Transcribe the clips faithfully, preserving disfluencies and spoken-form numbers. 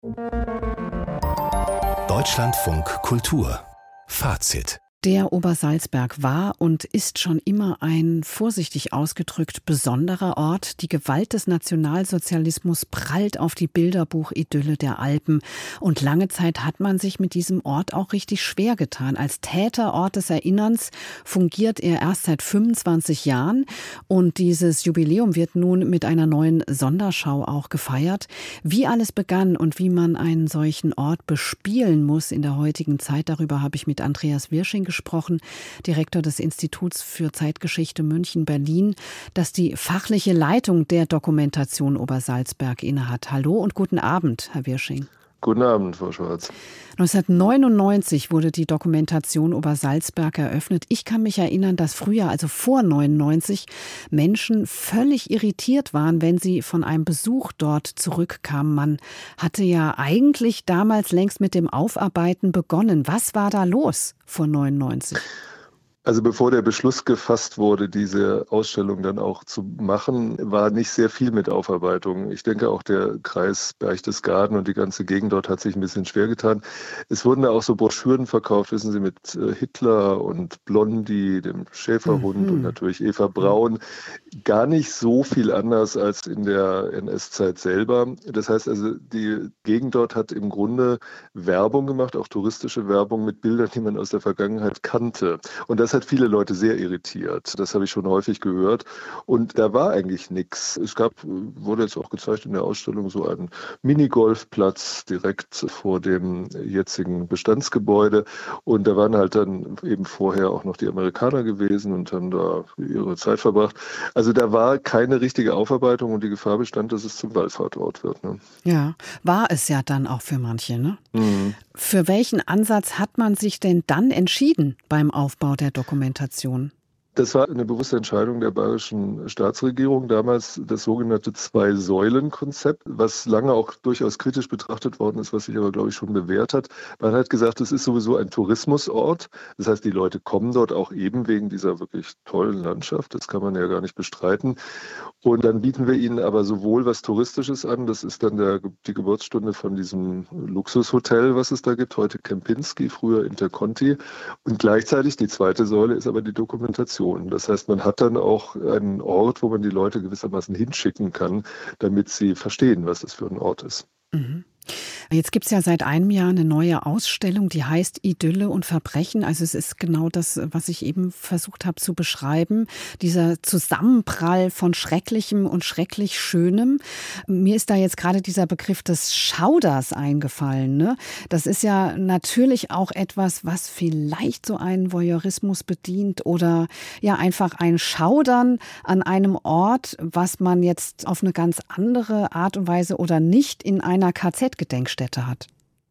Deutschlandfunk Kultur Fazit. Der Obersalzberg war und ist schon immer ein, vorsichtig ausgedrückt, besonderer Ort. Die Gewalt des Nationalsozialismus prallt auf die Bilderbuchidylle der Alpen. Und lange Zeit hat man sich mit diesem Ort auch richtig schwer getan. Als Täterort des Erinnerns fungiert er erst seit fünfundzwanzig Jahren. Und dieses Jubiläum wird nun mit einer neuen Sonderschau auch gefeiert. Wie alles begann und wie man einen solchen Ort bespielen muss in der heutigen Zeit, darüber habe ich mit Andreas Wirsching gesprochen. gesprochen, Direktor des Instituts für Zeitgeschichte München-Berlin, das die fachliche Leitung der Dokumentation Obersalzberg innehat. Hallo und guten Abend, Herr Wirsching. Guten Abend, Frau Schwarz. neunzehnhundertneunundneunzig wurde die Dokumentation Obersalzberg eröffnet. Ich kann mich erinnern, dass früher, also vor neunundneunzig, Menschen völlig irritiert waren, wenn sie von einem Besuch dort zurückkamen. Man hatte ja eigentlich damals längst mit dem Aufarbeiten begonnen. Was war da los vor neunundneunzig? Also bevor der Beschluss gefasst wurde, diese Ausstellung dann auch zu machen, war nicht sehr viel mit Aufarbeitung. Ich denke, auch der Kreis Berchtesgaden und die ganze Gegend dort hat sich ein bisschen schwer getan. Es wurden da auch so Broschüren verkauft, wissen Sie, mit Hitler und Blondie, dem Schäferhund, mhm. und natürlich Eva Braun. Gar nicht so viel anders als in der N S-Zeit selber. Das heißt also, die Gegend dort hat im Grunde Werbung gemacht, auch touristische Werbung mit Bildern, die man aus der Vergangenheit kannte. Und das hat viele Leute sehr irritiert. Das habe ich schon häufig gehört. Und da war eigentlich nichts. Es gab, wurde jetzt auch gezeigt in der Ausstellung, so einen Minigolfplatz direkt vor dem jetzigen Bestandsgebäude. Und da waren halt dann eben vorher auch noch die Amerikaner gewesen und haben da ihre Zeit verbracht. Also da war keine richtige Aufarbeitung und die Gefahr bestand, dass es zum Wallfahrtsort wird. Ne? Ja, war es ja dann auch für manche. Ne? Mhm. Für welchen Ansatz hat man sich denn dann entschieden beim Aufbau der Dokumentation? Das war eine bewusste Entscheidung der bayerischen Staatsregierung, damals das sogenannte Zwei-Säulen-Konzept, was lange auch durchaus kritisch betrachtet worden ist, was sich aber, glaube ich, schon bewährt hat. Man hat gesagt, es ist sowieso ein Tourismusort. Das heißt, die Leute kommen dort auch eben wegen dieser wirklich tollen Landschaft. Das kann man ja gar nicht bestreiten. Und dann bieten wir ihnen aber sowohl was Touristisches an, das ist dann der, die Geburtsstunde von diesem Luxushotel, was es da gibt, heute Kempinski, früher Interconti. Und gleichzeitig die zweite Säule ist aber die Dokumentation. Das heißt, man hat dann auch einen Ort, wo man die Leute gewissermaßen hinschicken kann, damit sie verstehen, was das für ein Ort ist. Mhm. Jetzt gibt es ja seit einem Jahr eine neue Ausstellung, die heißt Idylle und Verbrechen. Also es ist genau das, was ich eben versucht habe zu beschreiben. Dieser Zusammenprall von Schrecklichem und schrecklich Schönem. Mir ist da jetzt gerade dieser Begriff des Schauders eingefallen. Ne? Das ist ja natürlich auch etwas, was vielleicht so einen Voyeurismus bedient oder ja einfach ein Schaudern an einem Ort, was man jetzt auf eine ganz andere Art und Weise oder nicht in einer K Z-Gedenkstätte hat.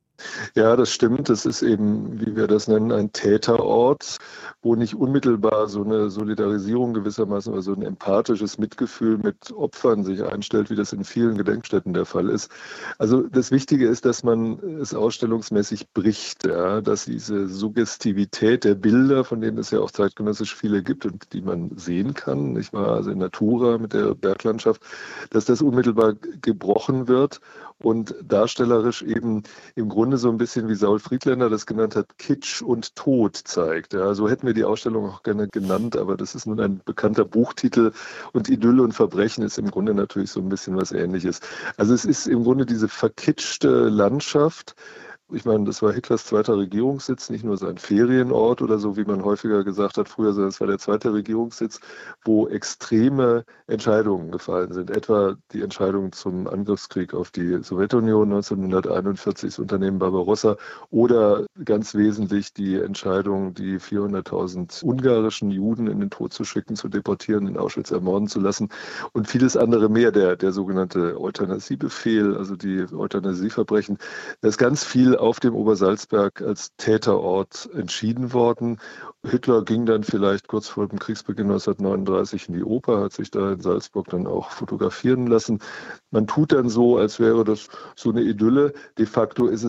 Ja, das stimmt. Das ist eben, wie wir das nennen, ein Täterort, wo nicht unmittelbar so eine Solidarisierung gewissermaßen oder so ein empathisches Mitgefühl mit Opfern sich einstellt, wie das in vielen Gedenkstätten der Fall ist. Also das Wichtige ist, dass man es ausstellungsmäßig bricht, ja, dass diese Suggestivität der Bilder, von denen es ja auch zeitgenössisch viele gibt und die man sehen kann, nicht wahr, also in Natura mit der Berglandschaft, dass das unmittelbar gebrochen wird und darstellerisch eben im Grunde so ein bisschen wie Saul Friedländer das genannt hat, Kitsch und Tod zeigt. Ja, so hätten wir die Ausstellung auch gerne genannt, aber das ist nun ein bekannter Buchtitel und Idylle und Verbrechen ist im Grunde natürlich so ein bisschen was Ähnliches. Also es ist im Grunde diese verkitschte Landschaft. Ich meine, das war Hitlers zweiter Regierungssitz, nicht nur sein Ferienort oder so, wie man häufiger gesagt hat früher, sondern es war der zweite Regierungssitz, wo extreme Entscheidungen gefallen sind. Etwa die Entscheidung zum Angriffskrieg auf die Sowjetunion neunzehnhunderteinundvierzig, das Unternehmen Barbarossa, oder ganz wesentlich die Entscheidung, die vierhunderttausend ungarischen Juden in den Tod zu schicken, zu deportieren, in Auschwitz ermorden zu lassen und vieles andere mehr, der, der sogenannte Euthanasiebefehl, also die Euthanasieverbrechen. Da ist ganz viel auf dem Obersalzberg als Täterort entschieden worden. Hitler ging dann vielleicht kurz vor dem Kriegsbeginn neunzehnhundertneununddreißig in die Oper, hat sich da in Salzburg dann auch fotografieren lassen. Man tut dann so, als wäre das so eine Idylle. De facto ist es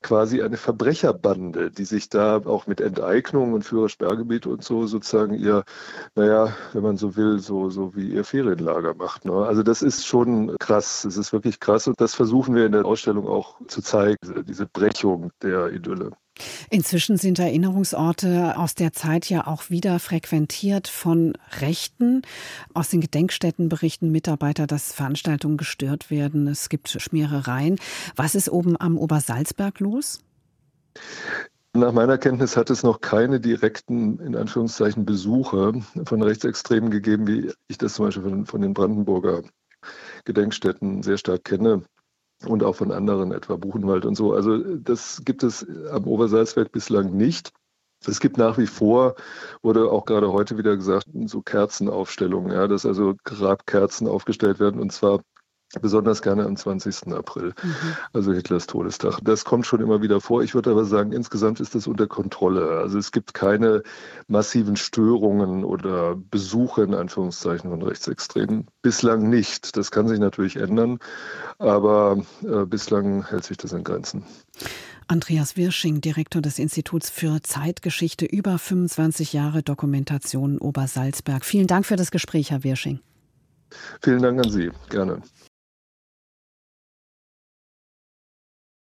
quasi eine Verbrecherbande, die sich da auch mit Enteignung und Führersperrgebiet und so sozusagen ihr, naja, wenn man so will, so, so wie ihr Ferienlager macht. Ne? Also das ist schon krass, es ist wirklich krass und das versuchen wir in der Ausstellung auch zu zeigen, diese, diese Brechung der Idylle. Inzwischen sind Erinnerungsorte aus der Zeit ja auch wieder frequentiert von Rechten. Aus den Gedenkstätten berichten Mitarbeiter, dass Veranstaltungen gestört werden. Es gibt Schmierereien. Was ist oben am Obersalzberg los? Nach meiner Kenntnis hat es noch keine direkten, in Anführungszeichen, Besuche von Rechtsextremen gegeben, wie ich das zum Beispiel von, von den Brandenburger Gedenkstätten sehr stark kenne. Und auch von anderen, etwa Buchenwald und so. Also das gibt es am Obersalzberg bislang nicht. Es gibt nach wie vor, wurde auch gerade heute wieder gesagt, so Kerzenaufstellungen, ja, dass also Grabkerzen aufgestellt werden und zwar besonders gerne am zwanzigsten April, mhm. also Hitlers Todestag. Das kommt schon immer wieder vor. Ich würde aber sagen, insgesamt ist das unter Kontrolle. Also es gibt keine massiven Störungen oder Besuche in Anführungszeichen von Rechtsextremen. Bislang nicht. Das kann sich natürlich ändern, aber äh, bislang hält sich das in Grenzen. Andreas Wirsching, Direktor des Instituts für Zeitgeschichte, über fünfundzwanzig Jahre Dokumentation Obersalzberg. Vielen Dank für das Gespräch, Herr Wirsching. Vielen Dank an Sie. Gerne.